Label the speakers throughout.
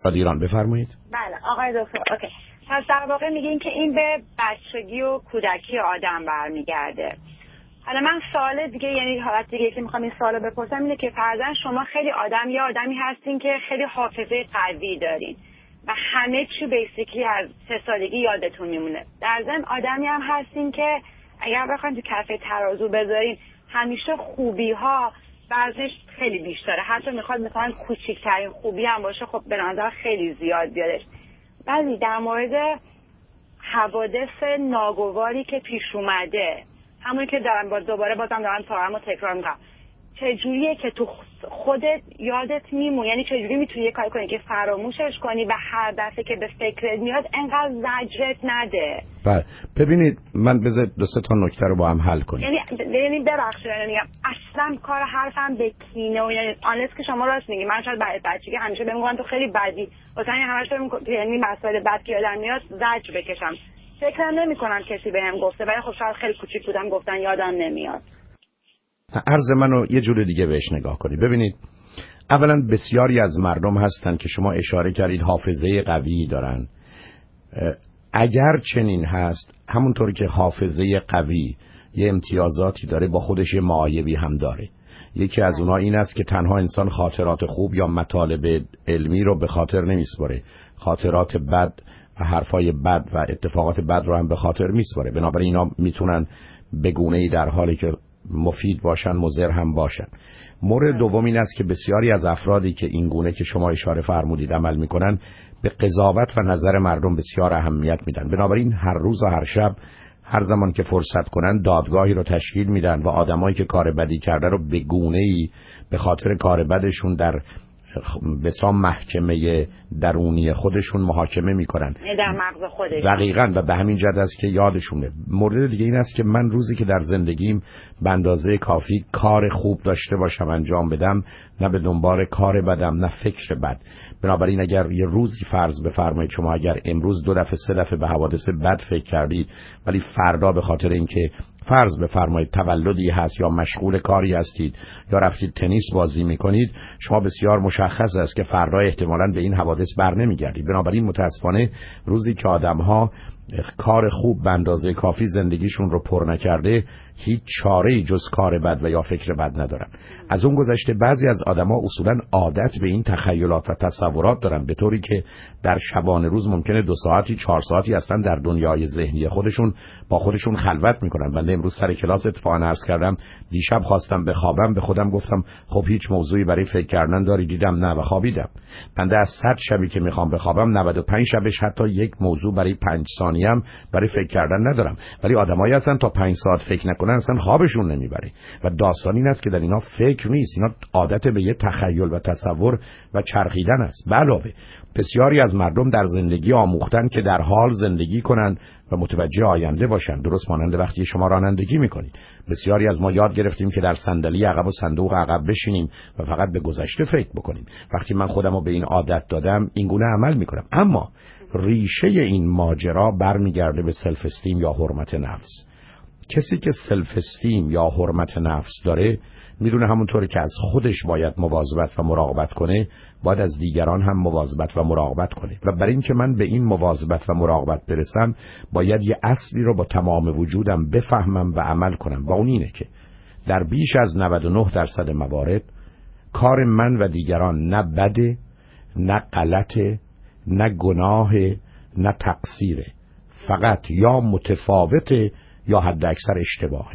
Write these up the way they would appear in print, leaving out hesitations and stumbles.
Speaker 1: ایران. بفرمایید.
Speaker 2: بله آقای دکتر. اوکی. پس در واقع میگین که این به بچگی و کودکی آدم برمیگرده. حالا من سوال دیگه، یعنی حالت دیگه که میخوام این سوالو بپرسم اینه که فرضاً شما خیلی آدمی هستین که خیلی حافظه قوی دارین و همه چی بیسیکلی از 3 سالگی یادتون میمونه. در ضمن آدمی هم هستین که اگر بخواید تو کفه ترازو بذارین همیشه خوبی ها وزنش خیلی بیشتره، حتی میخواد مثلا کوچیکترین خوبی هم باشه خب به نظر خیلی زیاد بیادش. ولی در مورد حوادث ناگواری که پیش اومده، همون که دوباره بازم دارم تارمو تکرار میکنم، چجوریه که تو خودت یادت میمونه؟ یعنی چجوری میتونی یه کاری کنی که فراموشش کنی و هر دفعه که به فکرت میاد انقدر زجرت نده؟
Speaker 1: بله ببینید من بذار 2-3 تا نکته رو با هم حل کنیم.
Speaker 2: یعنی ببخشید میگم اصلا کار حرفم به کینه و یعنی آنلیس که شما راست میگی، من شاید بچگی همیشه بهم میگن تو خیلی بدی، واسه همین همش یعنی مسائل بد که یادم میاد زجر بکشم. فکرم نمی‌کنم کسی بهم گفته، ولی خب شاید خیلی کوچیک بودم گفتن یادم نمیاد.
Speaker 1: عرض منو یه جور دیگه بهش نگاه کنید. ببینید اولا بسیاری از مردم هستن که شما اشاره کردید حافظه قوی دارن. اگر چنین هست، همونطوری که حافظه قوی یه امتیازاتی داره با خودش یه معایبی هم داره. یکی از اونها این است که تنها انسان خاطرات خوب یا مطالب علمی رو به خاطر نمیسپاره، خاطرات بد و حرفای بد و اتفاقات بد رو هم به خاطر میسپاره. بنابراین اینا میتونن به گونه‌ای در حالی که مفید باشن مضر هم باشن. مورد دوم این است که بسیاری از افرادی که این گونه که شما اشاره فرمودید عمل میکنن به قضاوت و نظر مردم بسیار اهمیت میدن. بنابراین هر روز و هر شب هر زمان که فرصت کنن دادگاهی رو تشکیل میدن و آدمایی که کار بدی کرده رو به گونه‌ای به خاطر کار بدشون در بسیار محکمه درونی خودشون محاکمه میکنن،
Speaker 2: در مغز خودشون.
Speaker 1: دقیقاً. و به همین جهت است که یادشونه. مورد دیگه این است که من روزی که در زندگیم به اندازه کافی کار خوب داشته باشم انجام بدم، نه به دنبال کار بدم نه فکر بد. بنابراین اگر یه روزی فرض بفرمایید شما اگر امروز 2 دفعه 3 دفعه به حوادث بد فکر کردید، ولی فردا به خاطر اینکه فرض بفرمایید تولدی هست یا مشغول کاری هستید یا رفتید تنیس بازی میکنید، شما بسیار مشخص است که فردا احتمالاً به این حوادث بر نمیگردید. بنابراین متاسفانه روزی که آدم‌ها کار خوب به اندازه کافی زندگیشون رو پر نکرده، هیچ چاره‌ای جز کار بد و یا فکر بد ندارن. از اون گذشته بعضی از آدم‌ها اصولاً عادت به این تخیلات و تصورات دارن، به طوری که در شبانه روز ممکنه 2 ساعتی 4 ساعتی هستن در دنیای ذهنی خودشون با خودشون خلوت میکنن. من امروز سر کلاس اتفاقاً عرض کردم دیشب خواستم بخوابم، به خودم گفتم خب هیچ موضوعی برای فکر کردن داری؟ دیدم نه و خوابیدم. بنده از 100 شبی که میخوام بخوابم 95 شبش حتی یک موضوع برای 5 ثانیه هم برای فکر کردن ندارم. ولی آدمایی هستن تا 5 ساعت فکر نکنن اصلا خوابشون نمیبره و داستان این است که در اینا فکر نیست، اینا عادت به یه تخیل و تصور و چرخیدن است. علاوه بسیاری از مردم در زندگی آموختن که در حال زندگی کنن و متوجه آینده باشن، درست مانند وقتی شما رانندگی میکنید. بسیاری از ما یاد گرفتیم که در صندلی عقب و صندوق عقب بشینیم و فقط به گذشته فکر بکنیم. وقتی من خودم رو به این عادت دادم این گونه عمل میکنم. اما ریشه این ماجرا برمیگرده به سلف استیم یا حرمت نفس. کسی که سلف استیم یا حرمت نفس داره میدونه همونطوری که از خودش باید مواظبت و مراقبت کنه، باید از دیگران هم مواظبت و مراقبت کنه. و برای اینکه من به این مواظبت و مراقبت برسم باید یه اصلی رو با تمام وجودم بفهمم و عمل کنم و اون اینه که در بیش از 99% موارد کار من و دیگران نه بده، نه غلطه، نه گناهه، نه تقصیره، فقط یا متفاوته یا حد اکثر اشتباهه.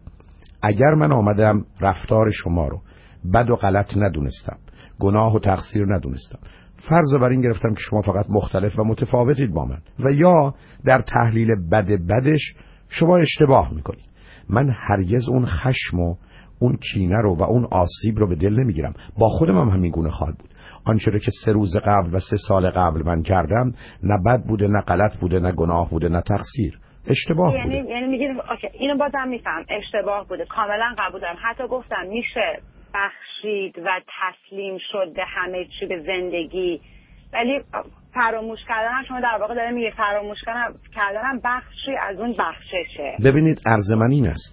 Speaker 1: اگر من آمدم رفتار شما رو بد و غلط ندونستم، گناه و تقصیر ندونستم، فرض بر این گرفتم که شما فقط مختلف و متفاوتید با من و یا در تحلیل بدش شما اشتباه میکنید، من هرگز اون خشم و اون کینه رو و اون آسیب رو به دل نمیگیرم. با خودم هم همین گونه خواهد بود. آنچه رو که 3 روز قبل و 3 سال قبل من کردم نه بد بوده، نه غلط بوده، نه گناه بوده، نه تقصیر، اشتباه بوده.
Speaker 2: یعنی میگید اوکی اینو بازم میفهم اشتباه بوده، کاملا قبول دارم. حتی گفتم میشه بخشید و تسلیم شد به همه چی، به زندگی، ولی فراموش کردن شما در واقع داره میگه فراموش کردن بخشی از اون بخششه.
Speaker 1: ببینید عرض من این است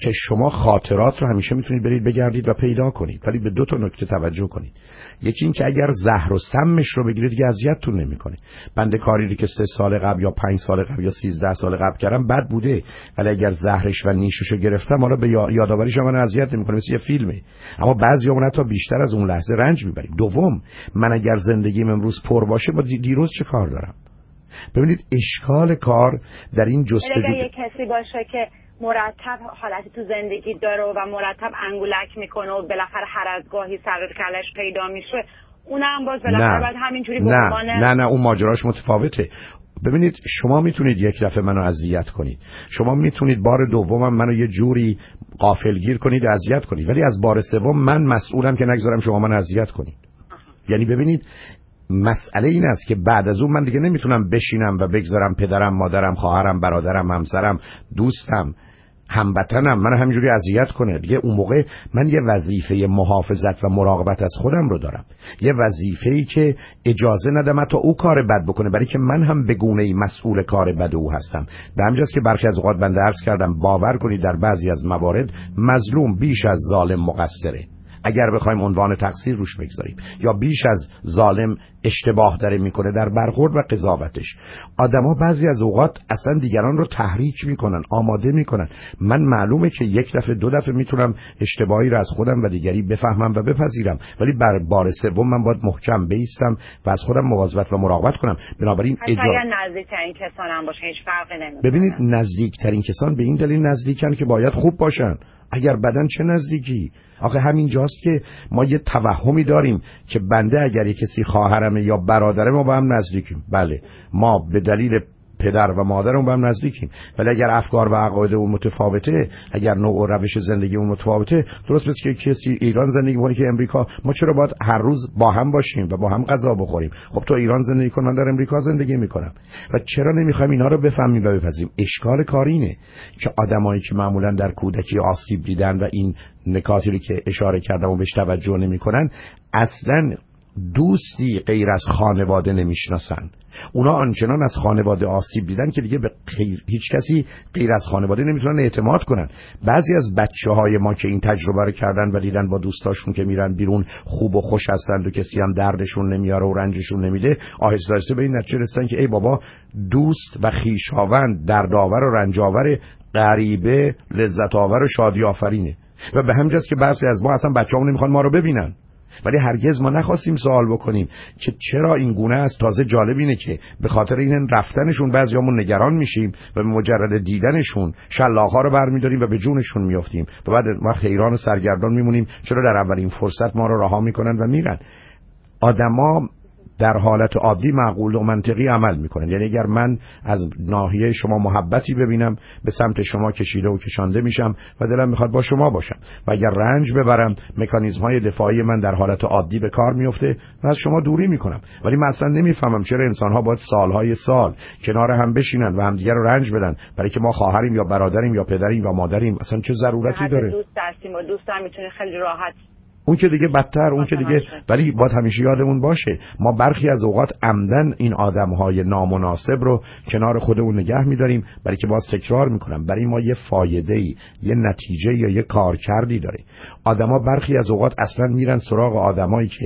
Speaker 1: که شما خاطرات رو همیشه میتونید برید بگردید و پیدا کنید، ولی به 2 نکته توجه کنید. یکی این که اگر زهر و سمش رو بگیرید دیگه اذیتتون نمیکنه. بنده کاری رو که 3 سال قبل یا 5 سال قبل یا 13 سال قبل کردم بد بوده، ولی اگر زهرش و نیشش رو گرفتم حالا به یادآوریش من اذیت نمیکنه، مثل یه فیلمه. اما بعضیامون حتی بیشتر از اون لحظه رنج میبریم. دوم، من اگر زندگیم امروز پر باشه با دیروز چه کار دارم؟ ببینید اشکال کار در این جستجو
Speaker 2: اگه کسی باشه که مرتب حالتی تو زندگی داره و مرتب انگولک میکنه و بالاخره هر از گاهی سر کلش پیدا میشه، اونم باز بالاخره باید همینجوری به عنوان
Speaker 1: نه اون ماجراش متفاوته. ببینید شما میتونید یک دفعه منو اذیت کنید، شما میتونید بار دومم منو یه جوری غافلگیر کنید و اذیت کنید، ولی از بار سوم من مسئولم که نگذارم شما منو اذیت کنید. یعنی ببینید مسئله این است که بعد از اون من دیگه نمیتونم بشینم و بگذارم پدرم، مادرم، خواهرم، برادرم، همسرم، دوستم، هموطنم من همینجوری اذیت کنه. دیگه اون موقع من یه وظیفه محافظت و مراقبت از خودم رو دارم، یه وظیفه‌ای که اجازه ندم تا او کار بد بکنه، برای که من هم به گونه‌ای مسئول کار بد او هستم. به همین جاست که برخی از اوقات بنده عرض کردم باور کنید در بعضی از موارد مظلوم بیش از ظالم مقصره، اگر بخوایم عنوان تقصیر روش بگذاریم، یا بیش از ظالم اشتباه داره میکنه در برخورد و قضاوتش. آدما بعضی از اوقات اصلا دیگران رو تحریک میکنن، آماده میکنن. من معلومه که یک دفعه 2 دفعه میتونم اشتباهی رو از خودم و دیگری بفهمم و بپذیرم، ولی بر بار سوم من باید محکم بایستم و از خودم مواظبت و مراقبت کنم. بنابراین
Speaker 2: اگر نزدیکترین کسان هم باشه هیچ فرقی نمیکنه.
Speaker 1: ببینید نزدیکترین کسان به این دلیل نزدیکن که باید خوب باشن، اگر بدن چه نزدیکی. آخه همین جاست که ما یه توهمی داریم که بنده اگر یک کسی خواهرمه یا برادره ما با هم نزدیکیم. بله ما به دلیل پدر و مادرمون با هم نزدیکیم، ولی اگر افکار و عقاید اون متفاوته، اگر نوع و روش زندگی اون متفاوته، درست مثل که کسی ایران زندگی می‌کنه که امریکا، ما چرا باید هر روز با هم باشیم و با هم غذا بخوریم؟ خب تو ایران زندگی کن، من در امریکا زندگی میکنم، و چرا نمیخوایم اینا رو بفهمیم و بپذیریم؟ اشکال کار اینه که آدمایی که معمولا در کودکی آسیب دیدن و این نکاتی که اشاره کردم و بهش توجه نمیکنن، اصلاً دوستی غیر از خانواده نمیشناسن. اونا آنچنان از خانواده آسیب دیدن که دیگه به هیچ کسی غیر از خانواده نمیتونن اعتماد کنن. بعضی از بچه‌های ما که این تجربه رو کردن و دیدن با دوستاشون که میرن بیرون خوب و خوش هستند و کسی هم دردشون نمیاره و رنجشون نمیده، آهسته آهسته به این نتیجه رسیدن که ای بابا، دوست و خویشاوند دردآور و رنج‌آور، غریبه لذت آور و شادی آفرینه. و به همین جاست که بعضی از ما اصلا بچه‌مون نمیخوان ما رو ببینن، ولی هرگز ما نخواستیم سوال بکنیم که چرا این گونه است. تازه جالب اینه که به خاطر این رفتنشون بعضیامون نگران میشیم و به مجرد دیدنشون شلاق‌ها رو برمی‌داریم و به جونشون میافتیم و بعد وقت حیران و سرگردان میمونیم چرا در اولین فرصت ما رو رها میکنن و میرن. آدما در حالت عادی معقول و منطقی عمل میکنن. یعنی اگر من از ناحیه شما محبتی ببینم، به سمت شما کشیده و کشانده میشم و دلم میخواد با شما باشم، و اگر رنج ببرم، مکانیزم‌های دفاعی من در حالت عادی به کار میفته و از شما دوری میکنم. ولی من اصلا نمیفهمم چرا انسان‌ها باید سالهای سال کنار هم بشینن و همدیگر رو رنج بدن، برای که ما خواهریم یا برادریم یا پدریم یا مادریم. اصلا چه ضرورتی داره؟
Speaker 2: دوست هستیم و دوست هم میتونه خیلی راحت،
Speaker 1: اون که دیگه بدتر، اون که دیگه. ولی باید همیشه یادمون باشه ما برخی از اوقات عمدن این آدم‌های نامناسب رو کنار خودمون نگه می‌داریم، برای که باز تکرار می‌کنم برای ما یه فایده‌ای، یه نتیجه یا یه کارکردی داره. آدما برخی از اوقات اصلاً میرن سراغ آدمایی که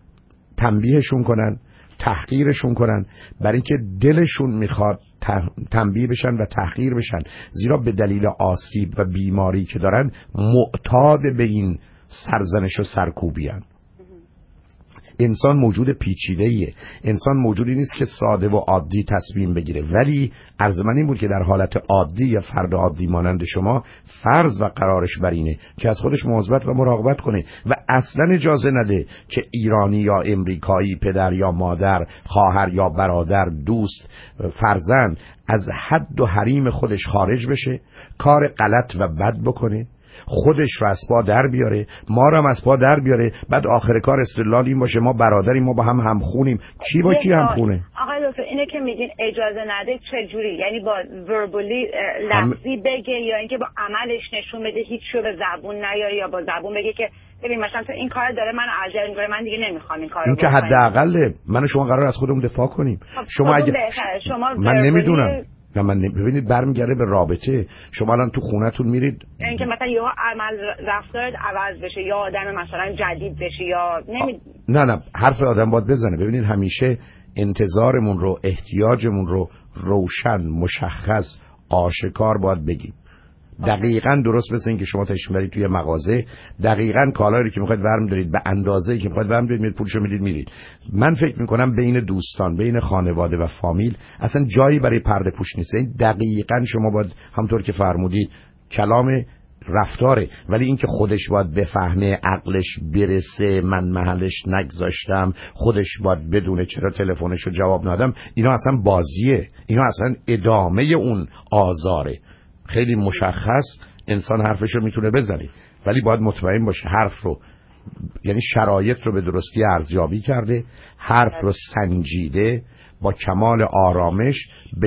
Speaker 1: تنبیهشون کنن، تحقیرشون کنن، برای که دلشون میخواد تنبیه بشن و تحقیر بشن، زیرا به دلیل آسیب و بیماری که دارن معتاد به این سرزنش و سرکوبی هن. انسان موجود پیچیده‌ایه. انسان موجودی نیست که ساده و عادی تصمیم بگیره. ولی عرض من این بود که در حالت عادی یا فرد عادی مانند شما فرض و قرارش بر اینه که از خودش مواظبت و مراقبت کنه و اصلا اجازه نده که ایرانی یا امریکایی، پدر یا مادر، خواهر یا برادر، دوست، فرزند از حد و حریم خودش خارج بشه، کار غلط و بد بکنه، خودش رو از پا در بیاره، ما رو هم از پا در بیاره، بعد آخر کار استدلال این باشه ما برادریم، ما با هم همخونیم. کی با کی همخونه؟
Speaker 2: آقای دکتر اینه که میگین اجازه نده چه جوری؟ یعنی با وربالی لفظی بگه یا اینکه با عملش نشون بده هیچ چیزو به زبون نیاره، یا با زبون بگه که ببین مثلا تو این کار داره منو اذیت می‌کنه، من دیگه نمیخوام این کارو
Speaker 1: بکنم. این که حداقل من و شما قرار از خودمون دفاع کنیم. شما اگه
Speaker 2: شما
Speaker 1: من نمیدونم نه من ببینید برمیگرده به رابطه. شما الان تو خونتون میرید
Speaker 2: اینکه مثلا یا عمل رفتارت عوض بشه یا آدم مثلا جدید بشه یا
Speaker 1: نه حرف آدم باید بزنه. ببینید همیشه انتظارمون رو، احتیاجمون رو روشن، مشخص، آشکار باید بگیم. دقیقاً درست مثل این که شما تشریف برید توی مغازه، دقیقاً کالایی که میخواید برمی دارید به اندازه‌ای که میخواید برمی دارید، پولشو میدید. من فکر میکنم بین دوستان، بین خانواده و فامیل اصلا جایی برای پرده پوش نیست. این دقیقاً شما باید همونطور که فرمودید کلام رفتاره، ولی اینکه خودش باید بفهمه، عقلش برسه، من محلش نگذاشتم، خودش باید بدونه چرا تلفنشو جواب ندادم، اینا اصلا بازیه، اینا اصلا ادامه اون آزاره. خیلی مشخص انسان حرفشو میتونه بزنه، ولی باید مطمئن باشه حرف رو، یعنی شرایط رو به درستی ارزیابی کرده، حرف رو سنجیده با کمال آرامش،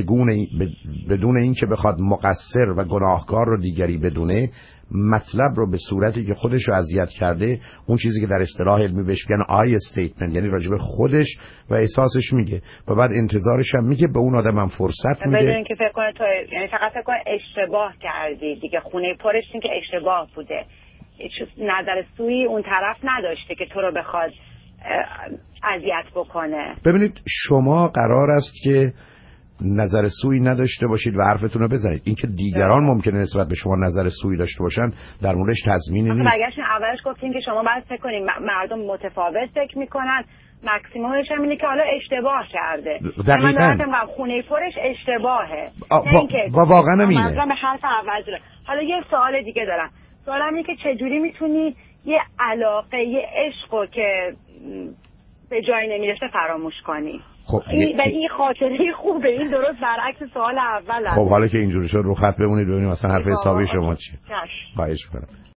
Speaker 1: بدون اینکه بخواد مقصر و گناهکار رو دیگری بدونه، مطلب رو به صورتی که خودش رو اذیت کرده، اون چیزی که در اصطلاح علمی بهش میگن آی استیتمنت، یعنی راجب خودش و احساسش میگه و بعد انتظارش هم میگه، به اون آدم هم فرصت میده.
Speaker 2: بدون اینکه فکر کنه تو، یعنی فقط فکر کنه اشتباه کردی دیگه، خونه پرش این که اشتباه بوده، نظر سوی اون طرف نداشته که تو رو بخواد اذیت بکنه.
Speaker 1: ببینید شما قرار است که نظر سویی نداشته باشید و حرفتون رو بزنید. اینکه دیگران ممکنه نسبت به شما نظر سویی داشته باشن در موردش تضمینی نیست.
Speaker 2: برگشتین اولش گفتین که شما باید فکر کنین مردم متفاوت فکر میکنن، مکسیمومش هم اینه که حالا اشتباه کرده.
Speaker 1: دقیقاً
Speaker 2: من خونه پرش اشتباهه.
Speaker 1: و واقعا همینه.
Speaker 2: من به حرف اول جلو. حالا یه سوال دیگه دارم. سوالم اینه که چجوری میتونی یه علاقه، یه عشقو که به جای نمیرسه فراموش کنی؟
Speaker 1: خب
Speaker 2: این خاطره خوبه، این درست برعکس سوال اول.
Speaker 1: خب حالا که اینجوری شد رو خط بمونید ببینیم مثلا حرف حسابی شما چیه. خواهش می‌کنم.